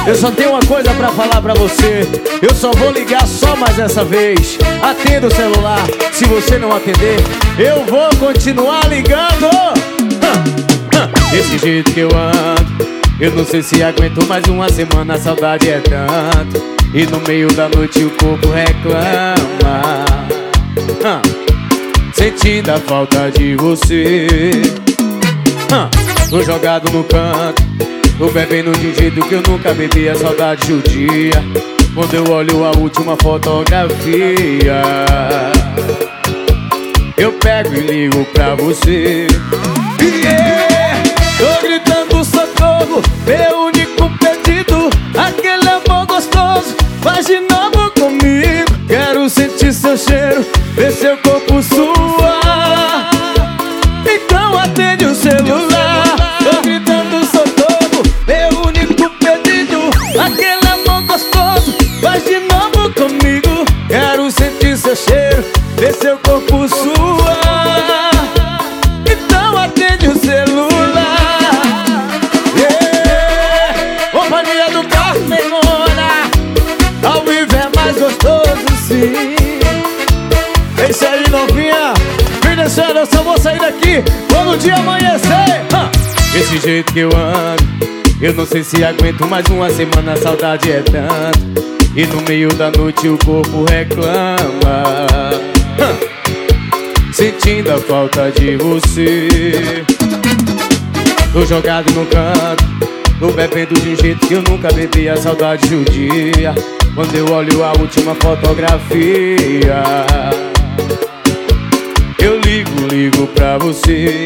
Eu só tenho uma coisa pra falar pra você. Eu só vou ligar só mais essa vez. Atenda o celular, se você não atender eu vou continuar ligando. Desse jeito que eu ando, eu não sei se aguento mais uma semana. A saudade é tanto, e no meio da noite o corpo reclama, sentindo a falta de você. Tô jogado no canto, tô bebendo de um jeito que eu nunca bebi. A saudade judia quando eu olho a última fotografia. Eu pego e ligo pra você. Tô gritando socorro, meu único pedido. Aquele amor gostoso, faz de novo comigo. Quero sentir seu cheiro, ver seu corpo suar. Então atende o celular. Tô gritando socorro, meu único pedido. Aquele amor gostoso, faz de novo comigo. Quero sentir seu cheiro, ver seu corpo suar. Então atende o celular. Companhia do carro, memória. Ao vivo é mais gostoso, sim. É isso aí, novinha. Vem descendo, eu só vou sair daqui quando o dia amanhecer. Desse jeito que eu ando, eu não sei se aguento mais uma semana. A saudade é tanto, e no meio da noite o corpo reclama, sentindo a falta de você. Tô jogado no canto, tô bebendo de um jeito que eu nunca bebi. A saudade judia quando eu olho a última fotografia. Eu ligo pra você.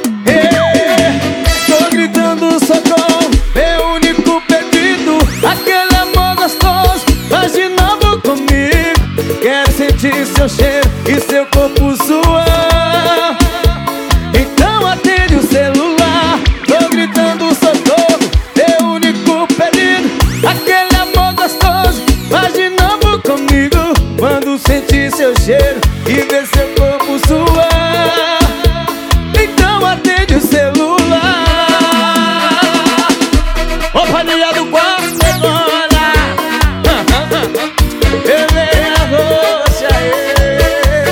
Tô gritando socorro, meu único pedido. Aquele amor gostoso, faz de novo comigo. Quero sentir seu cheiro e seu corpo suar. Então atende o celular. Tô gritando socorro, meu único pedido. Aquele amor gostoso, faz de novo comigo. Quando sentir seu cheiro e ver seu corpo suar. Então atende o celular. Companhia do quarto, agora. Eu venho a você aí.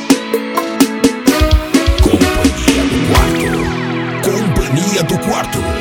Companhia do quarto.